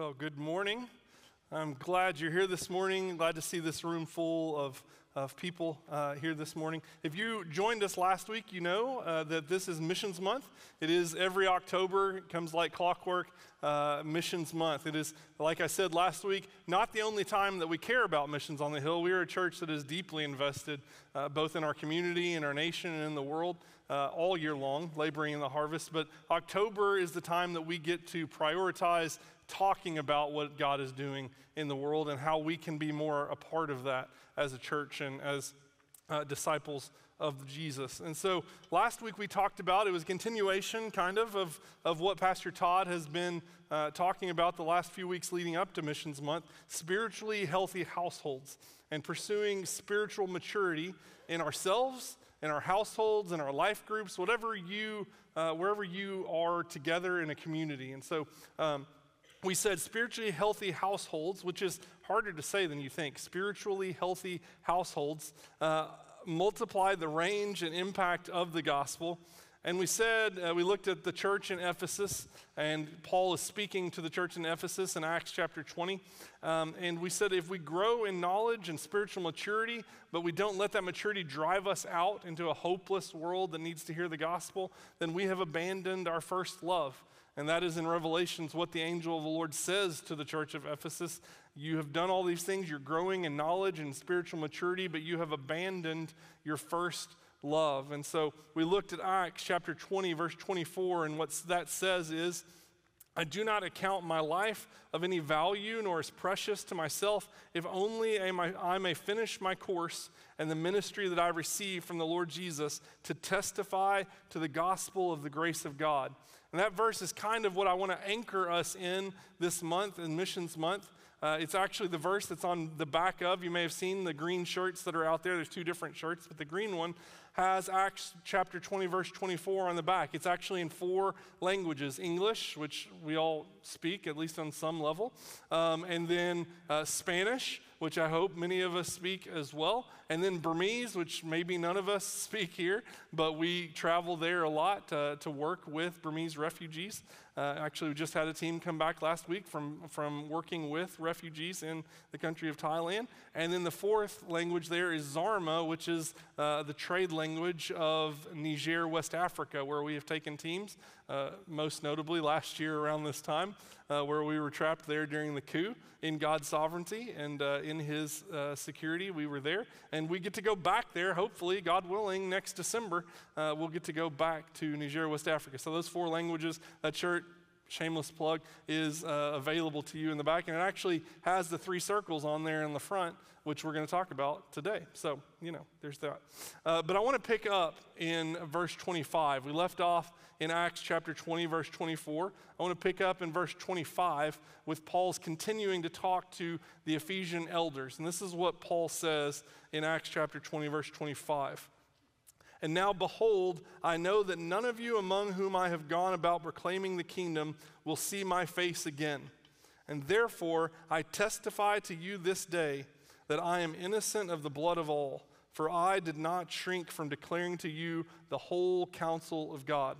Well, good morning. I'm glad you're here this morning. Glad to see this room full of people here this morning. If you joined us last week, you know that this is Missions Month. It is every October. It comes like clockwork, Missions Month. It is, like I said last week, not the only time that we care about missions on the Hill. We are a church that is deeply invested both in our community, in our nation, and in the world all year long, laboring in the harvest. But October is the time that we get to prioritize talking about what God is doing in the world and how we can be more a part of that as a church and as disciples of Jesus. And so last week we talked about, it was a continuation kind of what Pastor Todd has been talking about the last few weeks leading up to Missions Month, spiritually healthy households and pursuing spiritual maturity in ourselves, in our households, in our life groups, wherever you are together in a community. And so we said spiritually healthy households, which is harder to say than you think. Spiritually healthy households multiply the range and impact of the gospel. And we said, we looked at the church in Ephesus, and Paul is speaking to the church in Ephesus in Acts chapter 20. And we said if we grow in knowledge and spiritual maturity, but we don't let that maturity drive us out into a hopeless world that needs to hear the gospel, then we have abandoned our first love. And that is in Revelations what the angel of the Lord says to the church of Ephesus. You have done all these things, you're growing in knowledge and spiritual maturity, but you have abandoned your first love. And so we looked at Acts chapter 20, verse 24, and what that says is, I do not account my life of any value nor as precious to myself, if only I may finish my course and the ministry that I received from the Lord Jesus to testify to the gospel of the grace of God. And that verse is kind of what I want to anchor us in this month, in Missions Month. It's actually the verse that's on the back of, you may have seen the green shirts that are out there. There's two different shirts, but the green one has Acts chapter 20, verse 24 on the back. It's actually in 4 languages: English, which we all speak, at least on some level, and then Spanish, which I hope many of us speak as well, and then Burmese, which maybe none of us speak here, but we travel there a lot to work with Burmese refugees. Actually, we just had a team come back last week from working with refugees in the country of Thailand. And then the 4th language there is Zarma, which is the trade language of Niger, West Africa, where we have taken teams, most notably last year around this time, where we were trapped there during the coup. In God's sovereignty and in His security, we were there. And we get to go back there, hopefully, God willing, next December, we'll get to go back to Niger, West Africa. So those 4 languages, that shirt, shameless plug, is available to you in the back. And it actually has the 3 circles on there in the front, which we're going to talk about today. So, there's that. But I want to pick up in verse 25. We left off in Acts chapter 20, verse 24. I want to pick up in verse 25 with Paul's continuing to talk to the Ephesian elders. And this is what Paul says in Acts chapter 20, verse 25. And now behold, I know that none of you among whom I have gone about proclaiming the kingdom will see my face again. And therefore I testify to you this day that I am innocent of the blood of all, for I did not shrink from declaring to you the whole counsel of God.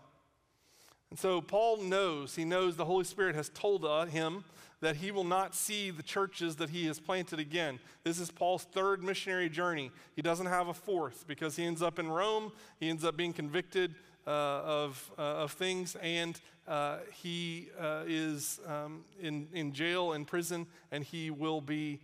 And so Paul knows the Holy Spirit has told him that he will not see the churches that he has planted again. This is Paul's 3rd missionary journey. He doesn't have a 4th because he ends up in Rome. He ends up being convicted of things, and he is in jail, in prison, and he will be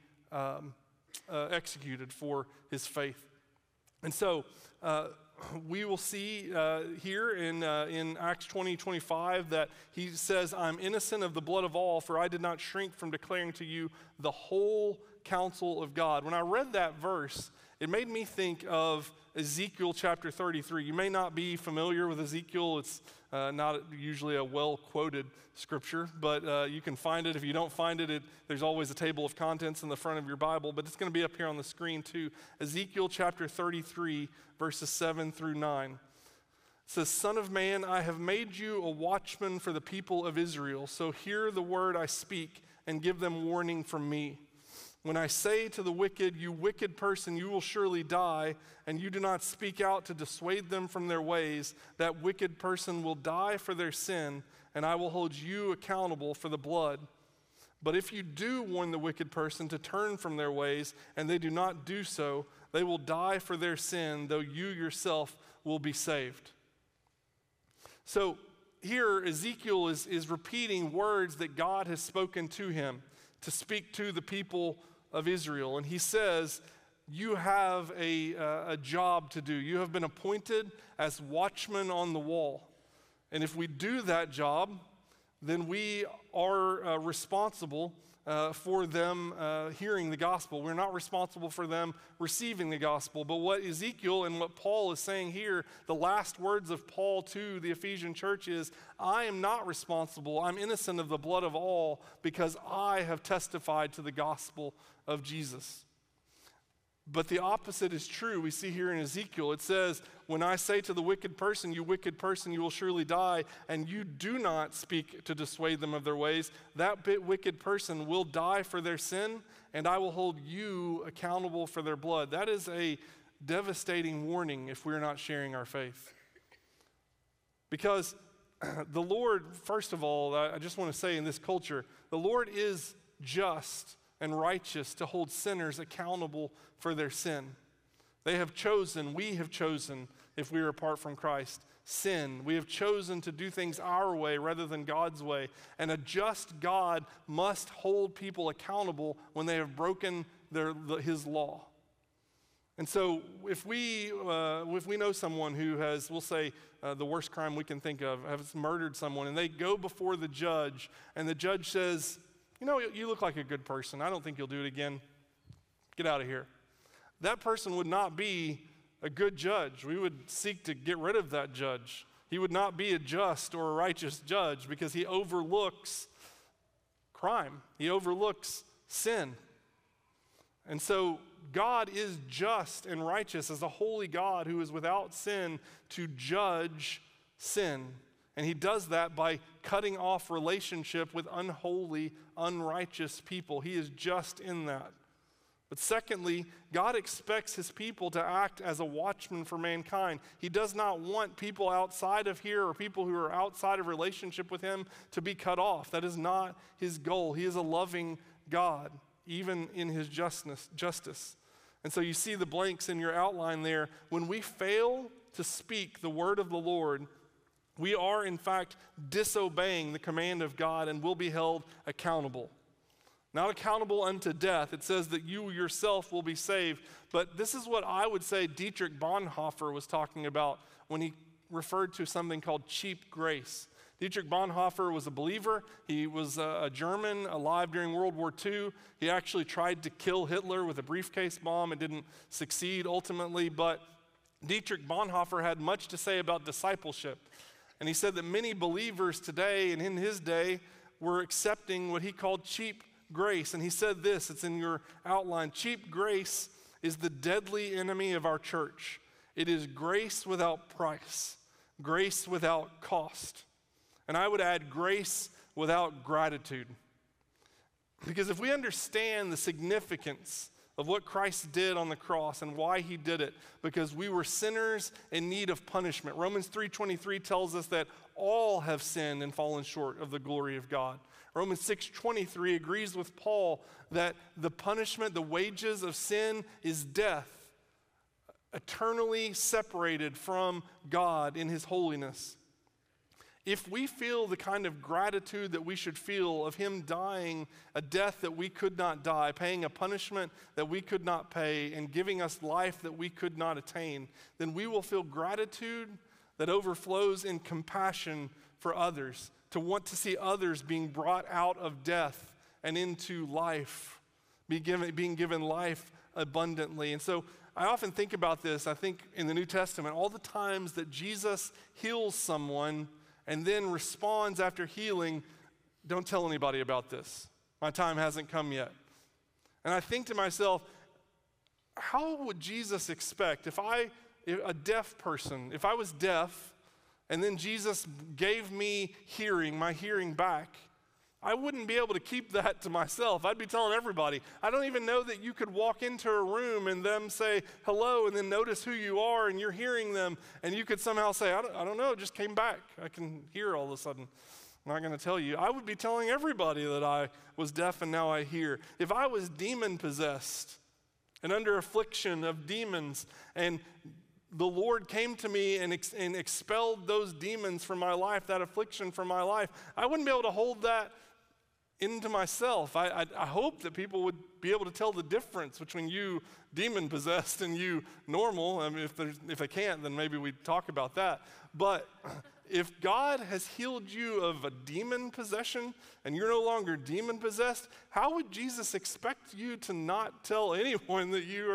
executed for his faith. And so we will see here in Acts 20:25 that he says, I'm innocent of the blood of all, for I did not shrink from declaring to you the whole counsel of God. When I read that verse, it made me think of Ezekiel chapter 33. You may not be familiar with Ezekiel. It's not usually a well-quoted scripture, but you can find it. If you don't find it, there's always a table of contents in the front of your Bible, but it's going to be up here on the screen too. Ezekiel chapter 33, verses 7 through 9. It says, Son of man, I have made you a watchman for the people of Israel, so hear the word I speak and give them warning from me. When I say to the wicked, you wicked person, you will surely die, and you do not speak out to dissuade them from their ways, that wicked person will die for their sin, and I will hold you accountable for the blood. But if you do warn the wicked person to turn from their ways, and they do not do so, they will die for their sin, though you yourself will be saved. So here, Ezekiel is repeating words that God has spoken to him to speak to the people of Israel. And he says, you have a job to do. You have been appointed as watchmen on the wall. And if we do that job, then we are responsible for them hearing the gospel. We're not responsible for them receiving the gospel. But what Ezekiel and what Paul is saying here, the last words of Paul to the Ephesian church is, I am not responsible. I'm innocent of the blood of all because I have testified to the gospel of Jesus. But the opposite is true. We see here in Ezekiel, it says, when I say to the wicked person, you will surely die, and you do not speak to dissuade them of their ways, that wicked person will die for their sin, and I will hold you accountable for their blood. That is a devastating warning if we're not sharing our faith. Because the Lord, first of all, I just want to say in this culture, the Lord is just and righteous to hold sinners accountable for their sin. We have chosen, if we are apart from Christ, sin. We have chosen to do things our way rather than God's way. And a just God must hold people accountable when they have broken his law. And so if we know someone who has, we'll say, the worst crime we can think of, has murdered someone, and they go before the judge, and the judge says, you know, you look like a good person. I don't think you'll do it again. Get out of here. That person would not be a good judge. We would seek to get rid of that judge. He would not be a just or a righteous judge because he overlooks crime. He overlooks sin. And so God is just and righteous as a holy God who is without sin to judge sin. And he does that by cutting off relationship with unholy, unrighteous people. He is just in that. But secondly, God expects his people to act as a watchman for mankind. He does not want people outside of here or people who are outside of relationship with him to be cut off. That is not his goal. He is a loving God, even in his justice. And so you see the blanks in your outline there. When we fail to speak the word of the Lord, we are, in fact, disobeying the command of God and will be held accountable. Not accountable unto death. It says that you yourself will be saved. But this is what I would say Dietrich Bonhoeffer was talking about when he referred to something called cheap grace. Dietrich Bonhoeffer was a believer. He was a German alive during World War II. He actually tried to kill Hitler with a briefcase bomb. It didn't succeed ultimately. But Dietrich Bonhoeffer had much to say about discipleship. And he said that many believers today and in his day were accepting what he called cheap grace. And he said this, it's in your outline, cheap grace is the deadly enemy of our church. It is grace without price, grace without cost. And I would add grace without gratitude. Because if we understand the significance of what Christ did on the cross and why he did it, because we were sinners in need of punishment. Romans 3:23 tells us that all have sinned and fallen short of the glory of God. Romans 6:23 agrees with Paul that the punishment, the wages of sin is death, eternally separated from God in his holiness. If we feel the kind of gratitude that we should feel of him dying a death that we could not die, paying a punishment that we could not pay, and giving us life that we could not attain, then we will feel gratitude that overflows in compassion for others, to want to see others being brought out of death and into life, being given life abundantly. And so I often think about this. I think in the New Testament, all the times that Jesus heals someone and then responds after healing, don't tell anybody about this. My time hasn't come yet. And I think to myself, how would Jesus expect if a deaf person, if I was deaf and then Jesus gave me my hearing back, I wouldn't be able to keep that to myself. I'd be telling everybody. I don't even know that you could walk into a room and them say hello and then notice who you are and you're hearing them and you could somehow say, I don't know, it just came back. I can hear all of a sudden. I'm not going to tell you. I would be telling everybody that I was deaf and now I hear. If I was demon-possessed and under affliction of demons, and the Lord came to me and expelled those demons from my life, that affliction from my life, I wouldn't be able to hold that into myself. I hope that people would be able to tell the difference between you demon-possessed and you normal. I mean, if they can't, then maybe we talk about that. But if God has healed you of a demon possession and you're no longer demon-possessed, how would Jesus expect you to not tell anyone that you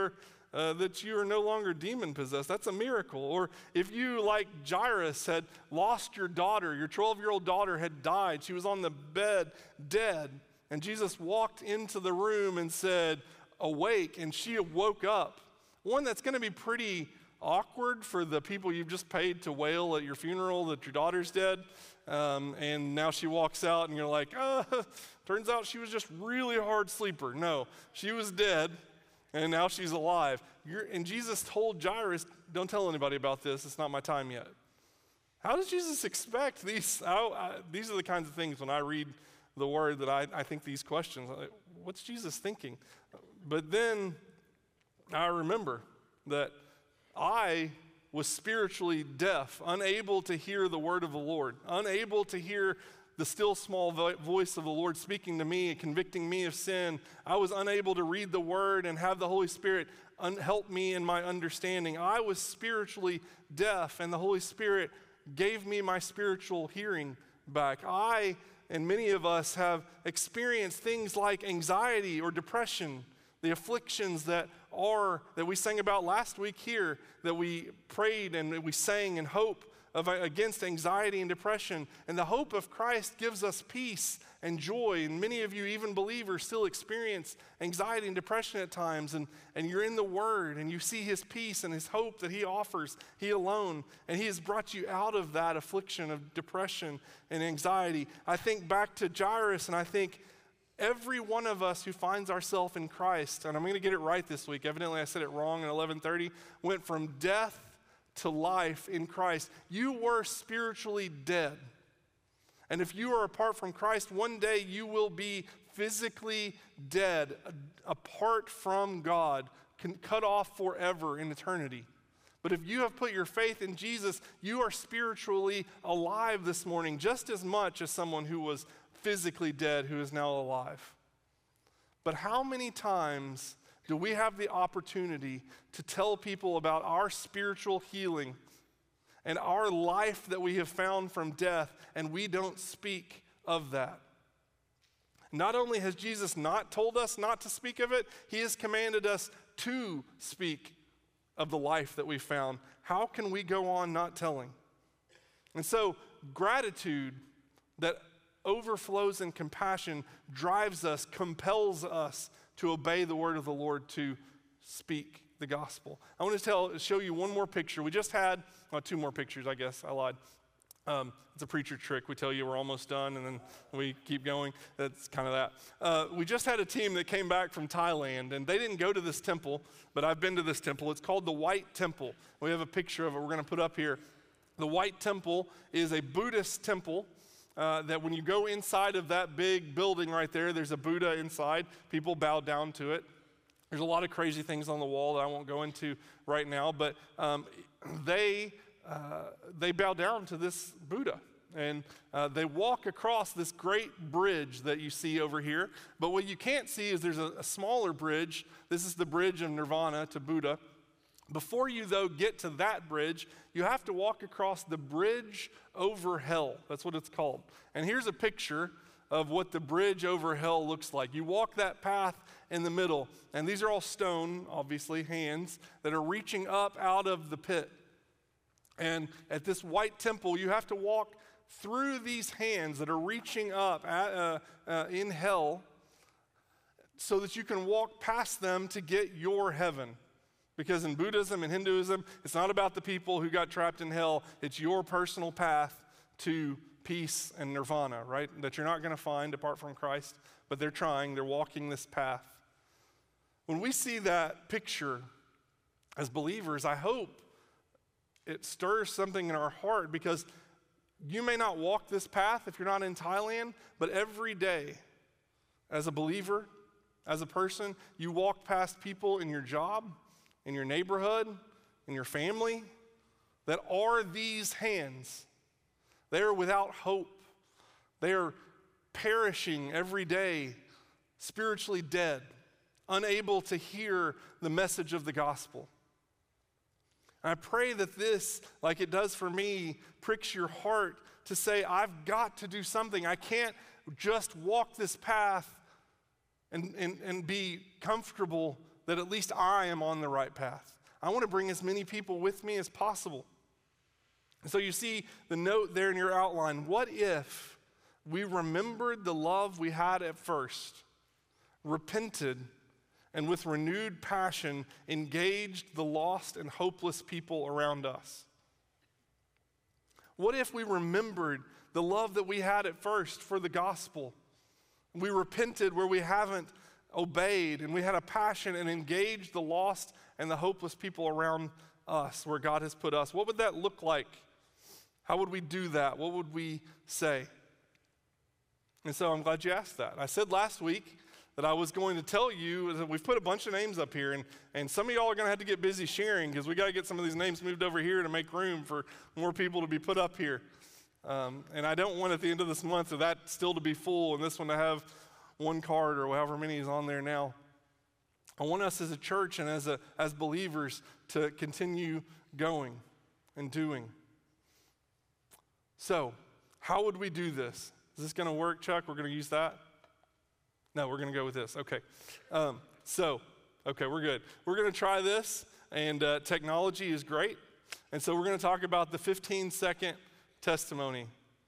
are no longer demon-possessed? That's a miracle. Or if you, like Jairus, had lost your daughter, your 12-year-old daughter had died. She was on the bed, dead. And Jesus walked into the room and said, "Awake," and she woke up. One, that's going to be pretty awkward for the people you've just paid to wail at your funeral that your daughter's dead. And now she walks out and you're like, turns out she was just really hard sleeper. No, she was dead. And now she's alive. And Jesus told Jairus, don't tell anybody about this. It's not my time yet. How does Jesus expect these? These are the kinds of things when I read the word that I think these questions. Like, what's Jesus thinking? But then I remember that I was spiritually deaf, unable to hear the word of the Lord, unable to hear the still small voice of the Lord speaking to me and convicting me of sin. I was unable to read the word and have the Holy Spirit help me in my understanding. I was spiritually deaf, and the Holy Spirit gave me my spiritual hearing back. I and many of us have experienced things like anxiety or depression, the afflictions that we sang about last week here, that we prayed and we sang in hope against anxiety and depression. And the hope of Christ gives us peace and joy. And many of you, even believers, still experience anxiety and depression at times. And you're in the Word and you see His peace and His hope that He offers, He alone. And He has brought you out of that affliction of depression and anxiety. I think back to Jairus, and I think every one of us who finds ourselves in Christ, and I'm going to get it right this week. Evidently I said it wrong at 11:30, went from death to life in Christ. You were spiritually dead. And if you are apart from Christ, one day you will be physically dead, apart from God, cut off forever in eternity. But if you have put your faith in Jesus, you are spiritually alive this morning, just as much as someone who was physically dead who is now alive. But how many times do we have the opportunity to tell people about our spiritual healing and our life that we have found from death, and we don't speak of that? Not only has Jesus not told us not to speak of it, He has commanded us to speak of the life that we found. How can we go on not telling? And so gratitude that overflows in compassion drives us, compels us to obey the word of the Lord, to speak the gospel. I want to show you one more picture. We just had, two more pictures, I guess. I lied. It's a preacher trick. We tell you we're almost done, and then we keep going. That's kind of that. We just had a team that came back from Thailand, and they didn't go to this temple, but I've been to this temple. It's called the White Temple. We have a picture of it we're going to put up here. The White Temple is a Buddhist temple. That when you go inside of that big building right there, there's a Buddha inside. People bow down to it. There's a lot of crazy things on the wall that I won't go into right now, but they bow down to this Buddha. And they walk across this great bridge that you see over here. But what you can't see is there's a smaller bridge. This is the bridge of Nirvana to Buddha. Before you, though, get to that bridge, you have to walk across the bridge over hell. That's what it's called. And here's a picture of what the bridge over hell looks like. You walk that path in the middle, and these are all stone, obviously, hands, that are reaching up out of the pit. And at this White Temple, you have to walk through these hands that are reaching up in hell so that you can walk past them to get your heaven. Because in Buddhism and Hinduism, it's not about the people who got trapped in hell. It's your personal path to peace and nirvana, right? That you're not going to find apart from Christ, but they're trying. They're walking this path. When we see that picture as believers, I hope it stirs something in our heart, because You may not walk this path if you're not in Thailand, but every day, as a believer, as a person, you walk past people in your job, in your neighborhood, in your family, that are these hands. They are without hope. They are perishing every day, spiritually dead, unable to hear the message of the gospel. And I pray that this, like it does for me, pricks your heart to say, I've got to do something. I can't just walk this path and be comfortable that at least I am on the right path. I want to bring as many people with me as possible. So you see the note there in your outline. What if we remembered the love we had at first, repented, and with renewed passion engaged the lost and hopeless people around us? What if we remembered the love that we had at first for the gospel? We repented where we haven't obeyed, and we had a passion and engaged the lost and the hopeless people around us where God has put us. What would that look like? How would we do that? What would we say? And so I'm glad you asked that. I said last week that I was going to tell you that we've put a bunch of names up here, and some of y'all are going to have to get busy sharing because we got to get some of these names moved over here to make room for more people to be put up here. And I don't want at the end of this month for that still to be full and this one to have one card or however many is on there now. I want us as a church and as believers to continue going and doing. So, how would we do this? Is this going to work, Chuck? We're going to use that? No, we're going to go with this. Okay. Okay, we're good. We're going to try this, and technology is great. And so we're going to talk about the 15-second testimony.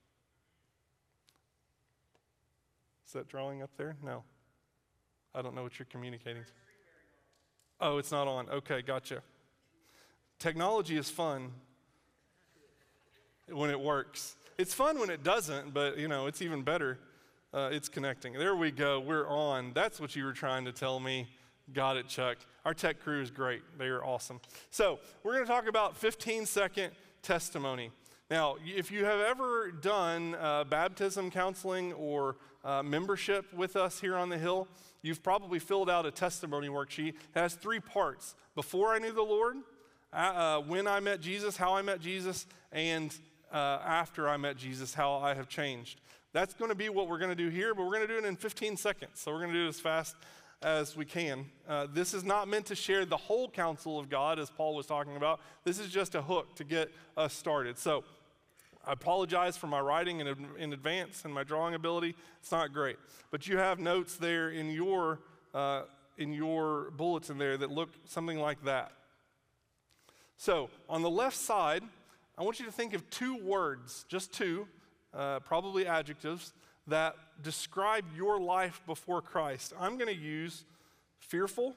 Is that drawing up there? No. I don't know what you're communicating. Oh, it's not on. Okay, gotcha. Technology is fun when it works. It's fun when it doesn't, but it's even better. It's connecting. There we go. We're on. That's what you were trying to tell me. Got it, Chuck. Our tech crew is great. They are awesome. So we're going to talk about 15-second testimony. Now, if you have ever done baptism counseling or membership with us here on the Hill, you've probably filled out a testimony worksheet. It has 3 parts. Before I knew the Lord, when I met Jesus, how I met Jesus, and after I met Jesus, how I have changed. That's going to be what we're going to do here, but we're going to do it in 15 seconds. So we're going to do it as fast as we can. This is not meant to share the whole counsel of God, as Paul was talking about. This is just a hook to get us started. So I apologize for my writing in advance and my drawing ability. It's not great. But you have notes there in your bulletin there that look something like that. So on the left side, I want you to think of 2 words, just 2, probably adjectives, that describe your life before Christ. I'm going to use fearful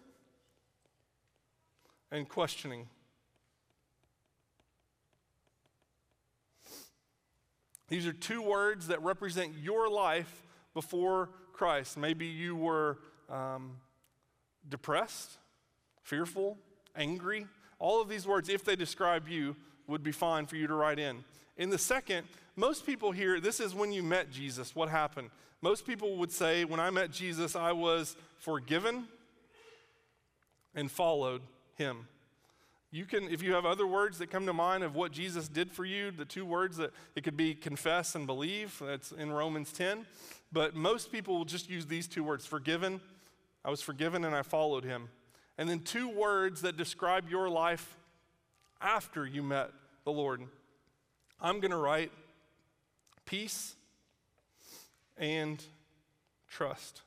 and questioning. These are 2 words that represent your life before Christ. Maybe you were depressed, fearful, angry. All of these words, if they describe you, would be fine for you to write in. In the second, most people here, this is when you met Jesus. What happened? Most people would say, when I met Jesus, I was forgiven and followed him. You can, if you have other words that come to mind of what Jesus did for you, the 2 words that it could be confess and believe, that's in Romans 10. But most people will just use these 2 words, forgiven. I was forgiven and I followed him. And then 2 words that describe your life after you met the Lord. I'm going to write peace and trust.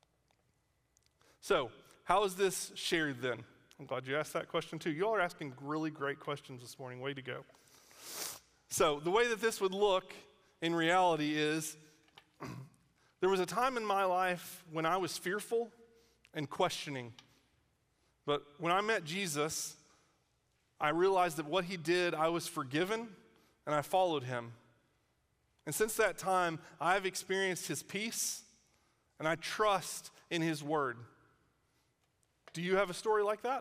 So, how is this shared then? I'm glad you asked that question too. You all are asking really great questions this morning. Way to go. So, the way that this would look in reality is there was a time in my life when I was fearful and questioning. But when I met Jesus, I realized that what he did, I was forgiven and I followed him. And since that time, I've experienced his peace and I trust in his word. Do you have a story like that?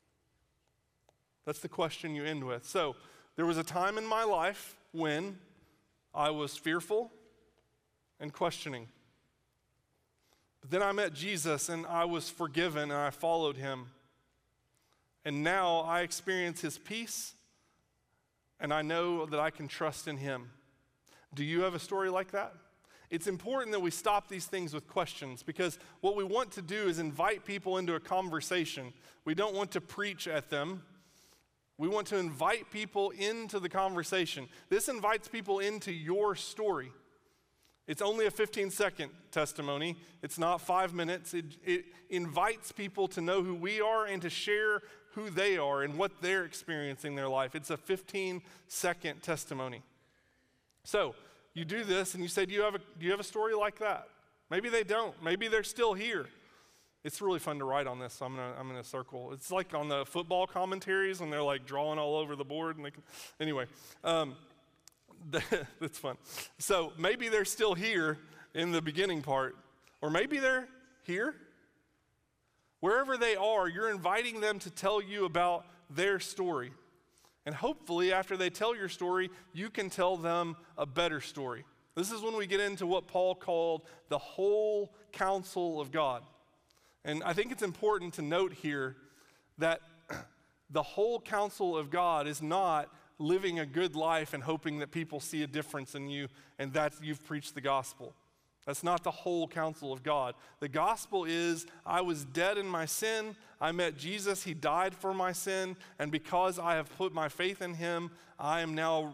That's the question you end with. So, there was a time in my life when I was fearful and questioning. But then I met Jesus and I was forgiven and I followed him. And now I experience his peace and I know that I can trust in him. Do you have a story like that? It's important that we stop these things with questions, because what we want to do is invite people into a conversation. We don't want to preach at them. We want to invite people into the conversation. This invites people into your story. It's only a 15-second testimony. It's not 5 minutes. It invites people to know who we are and to share who they are and what they're experiencing in their life. It's a 15-second testimony. So you do this and you say, do you have a story like that? Maybe they don't. Maybe they're still here. It's really fun to write on this, so I'm gonna circle. It's like on the football commentaries when they're like drawing all over the board. And anyway, that's fun. So maybe they're still here in the beginning part, or maybe they're here. Wherever they are, you're inviting them to tell you about their story. And hopefully after they tell your story, you can tell them a better story. This is when we get into what Paul called the whole counsel of God. And I think it's important to note here that the whole counsel of God is not living a good life and hoping that people see a difference in you and that you've preached the gospel. That's not the whole counsel of God. The gospel is, I was dead in my sin, I met Jesus, he died for my sin, and because I have put my faith in him, I am now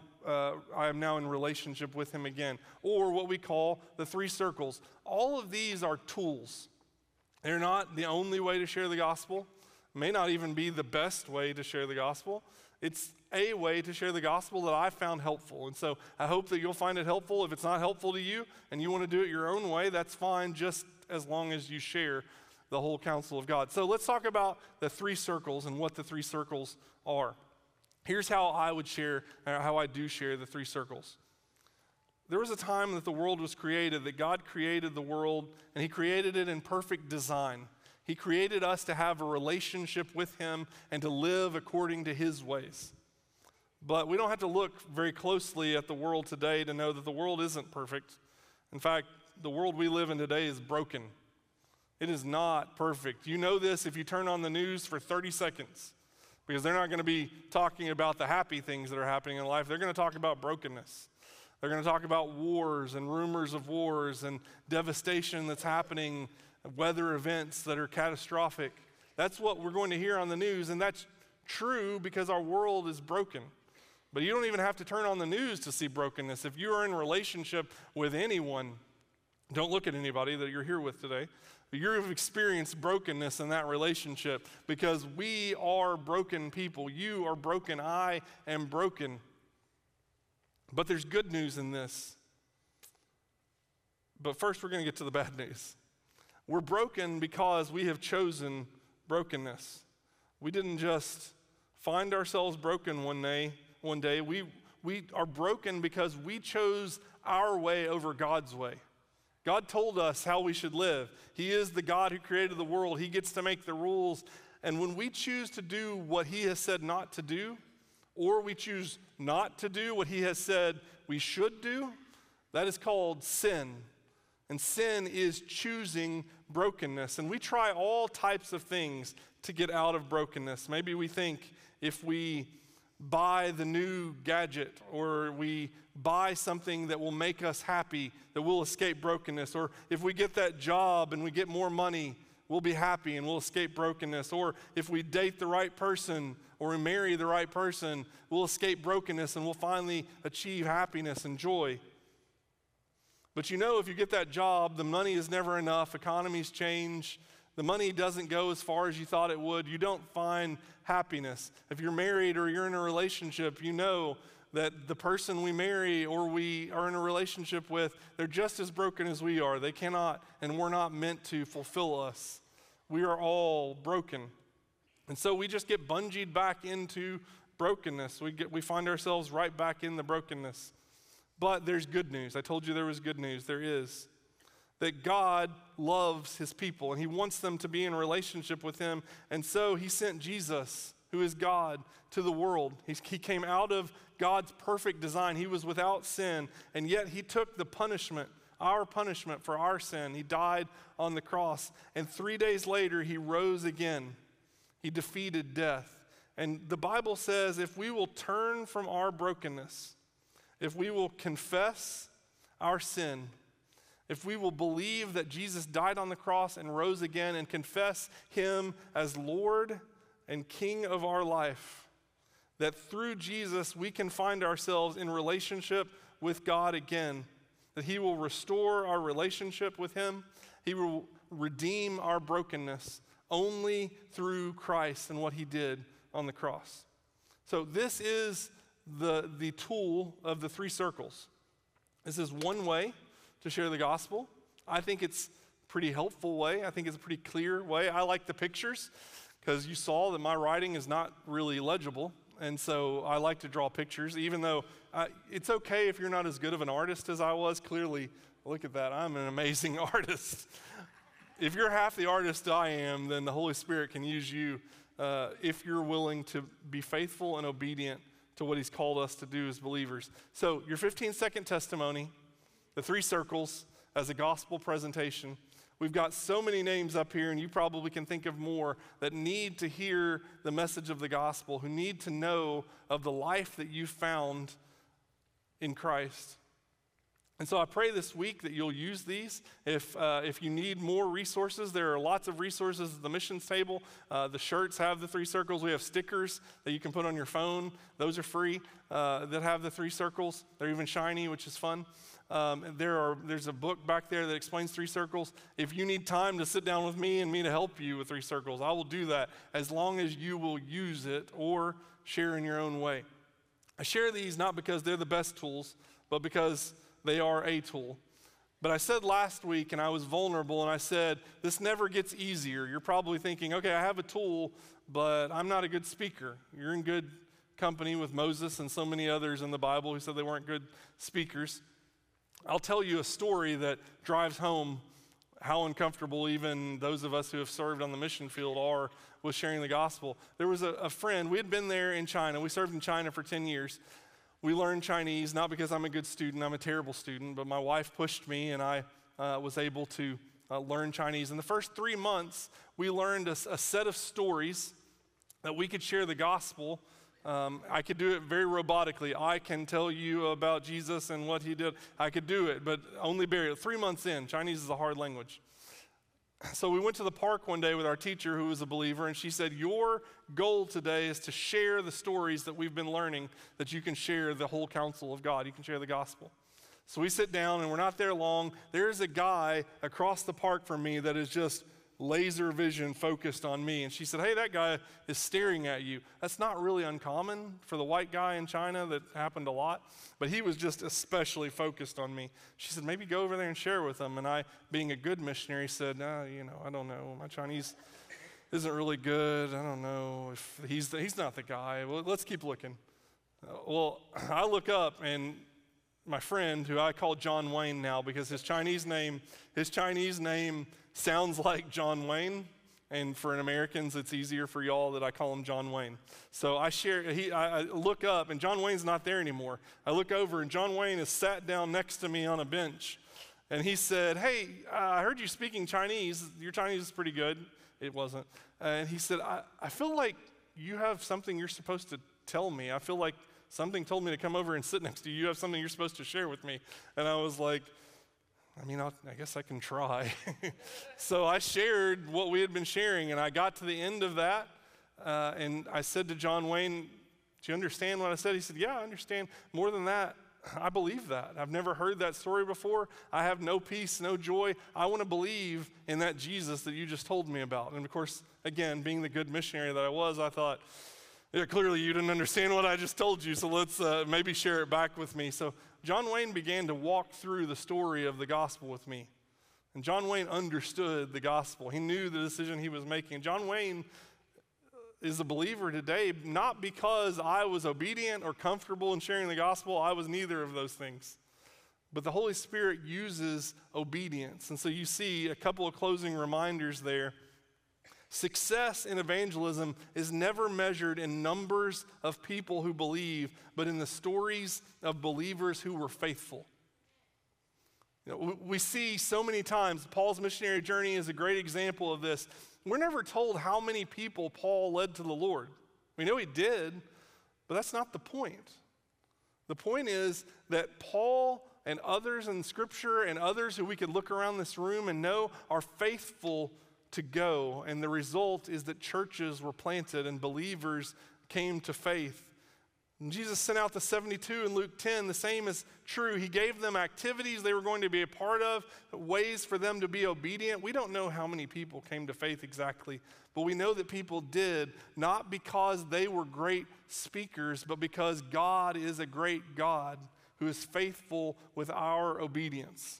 in relationship with him again. Or what we call the 3 circles. All of these are tools. They're not the only way to share the gospel. It may not even be the best way to share the gospel. It's a way to share the gospel that I found helpful. And so I hope that you'll find it helpful. If it's not helpful to you and you want to do it your own way, that's fine, just as long as you share the whole counsel of God. So let's talk about the 3 circles and what the 3 circles are. Here's how I would share, or how I do share the 3 circles. There was a time that the world was created, that God created the world, and he created it in perfect design. He created us to have a relationship with him and to live according to his ways. But we don't have to look very closely at the world today to know that the world isn't perfect. In fact, the world we live in today is broken. It is not perfect. You know this if you turn on the news for 30 seconds, because they're not going to be talking about the happy things that are happening in life. They're going to talk about brokenness. They're going to talk about wars and rumors of wars and devastation that's happening, weather events that are catastrophic. That's what we're going to hear on the news, and that's true because our world is broken. But you don't even have to turn on the news to see brokenness. If you are in a relationship with anyone, don't look at anybody that you're here with today, but you've experienced brokenness in that relationship because we are broken people. You are broken. I am broken. But there's good news in this. But first, we're going to get to the bad news. We're broken because we have chosen brokenness. We didn't just find ourselves broken one day. We are broken because we chose our way over God's way. God told us how we should live. He is the God who created the world. He gets to make the rules. And when we choose to do what he has said not to do, or we choose not to do what he has said we should do, that is called sin. And sin is choosing brokenness. And we try all types of things to get out of brokenness. Maybe we think if we buy the new gadget, or we buy something that will make us happy, that we'll escape brokenness. Or if we get that job and we get more money, we'll be happy and we'll escape brokenness. Or if we date the right person or we marry the right person, we'll escape brokenness and we'll finally achieve happiness and joy. But you know, if you get that job, the money is never enough, economies change, the money doesn't go as far as you thought it would, you don't find happiness. If you're married or you're in a relationship, you know that the person we marry or we are in a relationship with, they're just as broken as we are. They cannot and we're not meant to fulfill us. We are all broken. And so we just get bungeed back into brokenness. We find ourselves right back in the brokenness. But there's good news. I told you there was good news. There is. That God loves his people and he wants them to be in a relationship with him. And so he sent Jesus, who is God, to the world. He came out of God's perfect design. He was without sin, and yet he took the punishment, our punishment for our sin. He died on the cross, and 3 days later, he rose again. He defeated death. And the Bible says if we will turn from our brokenness, if we will confess our sin, if we will believe that Jesus died on the cross and rose again and confess him as Lord and King of our life, that through Jesus we can find ourselves in relationship with God again, that he will restore our relationship with him, he will redeem our brokenness only through Christ and what he did on the cross. So this is the tool of the 3 circles. This is one way to share the gospel. I think it's a pretty helpful way. I think it's a pretty clear way. I like the pictures because you saw that my writing is not really legible. And so I like to draw pictures, even though it's okay if you're not as good of an artist as I was. Clearly, look at that. I'm an amazing artist. If you're half the artist I am, then the Holy Spirit can use you if you're willing to be faithful and obedient to what he's called us to do as believers. So your 15-second testimony, the 3 circles as a gospel presentation. We've got so many names up here, and you probably can think of more that need to hear the message of the gospel, who need to know of the life that you found in Christ. And so I pray this week that you'll use these. If you need more resources, there are lots of resources at the missions table. The shirts have the 3 circles. We have stickers that you can put on your phone. Those are free that have the 3 circles. They're even shiny, which is fun. There's a book back there that explains 3 circles. If you need time to sit down with me and me to help you with 3 circles, I will do that as long as you will use it or share in your own way. I share these not because they're the best tools, but because they are a tool. But I said last week, and I was vulnerable, and I said, this never gets easier. You're probably thinking, okay, I have a tool, but I'm not a good speaker. You're in good company with Moses and so many others in the Bible who said they weren't good speakers. I'll tell you a story that drives home how uncomfortable even those of us who have served on the mission field are with sharing the gospel. There was a friend, we had been there in China. We served in China for 10 years. We learned Chinese, not because I'm a good student, I'm a terrible student, but my wife pushed me and I was able to learn Chinese. In the first 3 months, we learned a set of stories that we could share the gospel. I could do it very robotically. I can tell you about Jesus and what he did. I could do it, but only barely. 3 months in, Chinese is a hard language. So we went to the park one day with our teacher who was a believer, and she said, your goal today is to share the stories that we've been learning, that you can share the whole counsel of God. You can share the gospel. So we sit down, and we're not there long. There's a guy across the park from me that is just laser vision focused on me. And she said, hey, that guy is staring at you. That's not really uncommon for the white guy in China. That happened a lot. But he was just especially focused on me. She said, maybe go over there and share with him. And I, being a good missionary, said, I don't know. My Chinese isn't really good. I don't know if he's not the guy. Well, let's keep looking. Well, I look up, and my friend, who I call John Wayne now because his Chinese name sounds like John Wayne, and for Americans, it's easier for y'all that I call him John Wayne. So I look up, and John Wayne's not there anymore. I look over, and John Wayne is sat down next to me on a bench, and he said, hey, I heard you speaking Chinese. Your Chinese is pretty good. It wasn't. And he said, I feel like you have something you're supposed to tell me. I feel like something told me to come over and sit next to you. You have something you're supposed to share with me. And I was like, I guess I can try. So I shared what we had been sharing, and I got to the end of that, and I said to John Wayne, do you understand what I said? He said, yeah, I understand. More than that, I believe that. I've never heard that story before. I have no peace, no joy. I want to believe in that Jesus that you just told me about. And of course, again, being the good missionary that I was, I thought, yeah, clearly you didn't understand what I just told you, so let's maybe share it back with me. So John Wayne began to walk through the story of the gospel with me. And John Wayne understood the gospel. He knew the decision he was making. John Wayne is a believer today, not because I was obedient or comfortable in sharing the gospel. I was neither of those things. But the Holy Spirit uses obedience. And so you see a couple of closing reminders there. Success in evangelism is never measured in numbers of people who believe, but in the stories of believers who were faithful. We see so many times, Paul's missionary journey is a great example of this. We're never told how many people Paul led to the Lord. We know he did, but that's not the point. The point is that Paul and others in Scripture and others who we could look around this room and know are faithful to go, and the result is that churches were planted and believers came to faith. And Jesus sent out the 72 in Luke 10. The same is true. He gave them activities they were going to be a part of, ways for them to be obedient. We don't know how many people came to faith exactly, but we know that people did, not because they were great speakers, but because God is a great God who is faithful with our obedience.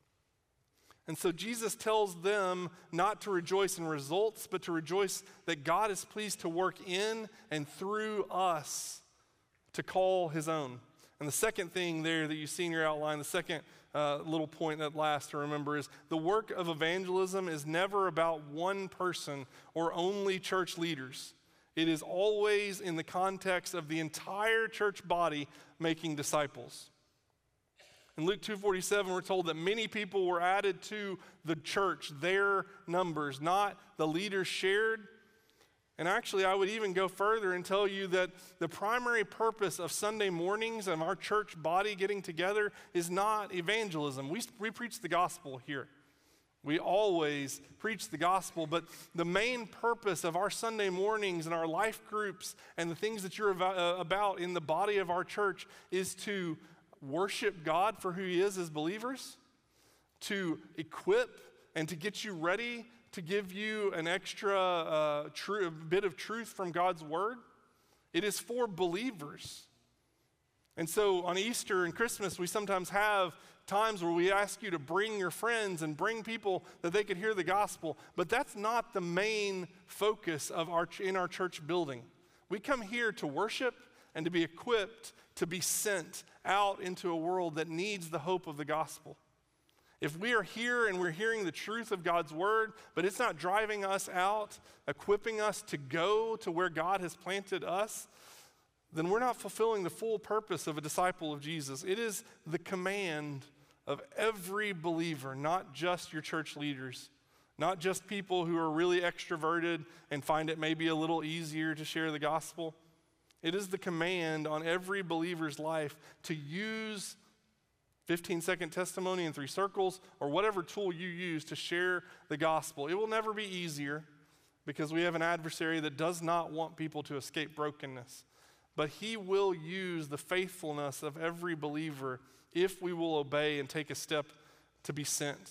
And so Jesus tells them not to rejoice in results, but to rejoice that God is pleased to work in and through us to call his own. And the second thing there that you see in your outline, the second little point that last to remember is the work of evangelism is never about one person or only church leaders. It is always in the context of the entire church body making disciples. In Luke 2:47, we're told that many people were added to the church, their numbers, not the leaders shared. And actually, I would even go further and tell you that the primary purpose of Sunday mornings and our church body getting together is not evangelism. We preach the gospel here. We always preach the gospel, but the main purpose of our Sunday mornings and our life groups and the things that you're about in the body of our church is to worship God for who he is as believers, to equip and to get you ready to give you an extra bit of truth from God's word. It is for believers. And so on Easter and Christmas, we sometimes have times where we ask you to bring your friends and bring people that they could hear the gospel, but that's not the main focus of in our church building. We come here to worship and to be equipped to be sent out into a world that needs the hope of the gospel. If we are here and we're hearing the truth of God's word, but it's not driving us out, equipping us to go to where God has planted us, then we're not fulfilling the full purpose of a disciple of Jesus. It is the command of every believer, not just your church leaders, not just people who are really extroverted and find it maybe a little easier to share the gospel. It is the command on every believer's life to use 15-second testimony in 3 circles or whatever tool you use to share the gospel. It will never be easier because we have an adversary that does not want people to escape brokenness. But he will use the faithfulness of every believer if we will obey and take a step to be sent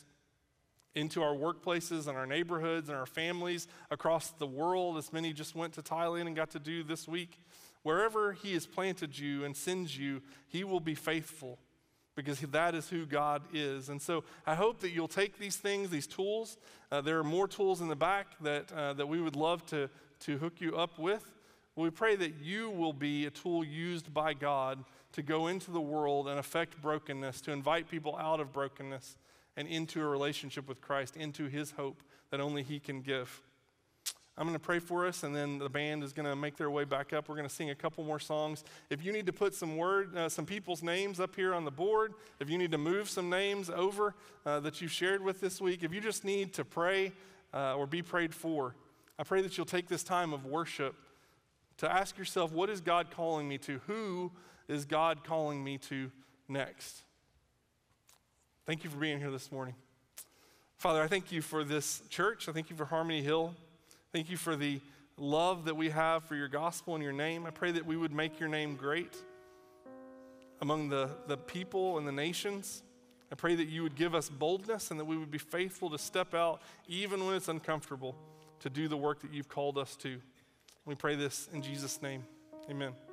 into our workplaces and our neighborhoods and our families across the world, as many just went to Thailand and got to do this week. Wherever he has planted you and sends you, he will be faithful because that is who God is. And so I hope that you'll take these things, these tools. There are more tools in the back that we would love to hook you up with. We pray that you will be a tool used by God to go into the world and affect brokenness, to invite people out of brokenness and into a relationship with Christ, into his hope that only he can give. I'm going to pray for us, and then the band is going to make their way back up. We're going to sing a couple more songs. If you need to put some people's names up here on the board, if you need to move some names over that you shared with this week, if you just need to pray or be prayed for, I pray that you'll take this time of worship to ask yourself, what is God calling me to? Who is God calling me to next? Thank you for being here this morning. Father, I thank you for this church. I thank you for Harmony Hill. Thank you for the love that we have for your gospel and your name. I pray that we would make your name great among the people and the nations. I pray that you would give us boldness and that we would be faithful to step out even when it's uncomfortable to do the work that you've called us to. We pray this in Jesus' name. Amen.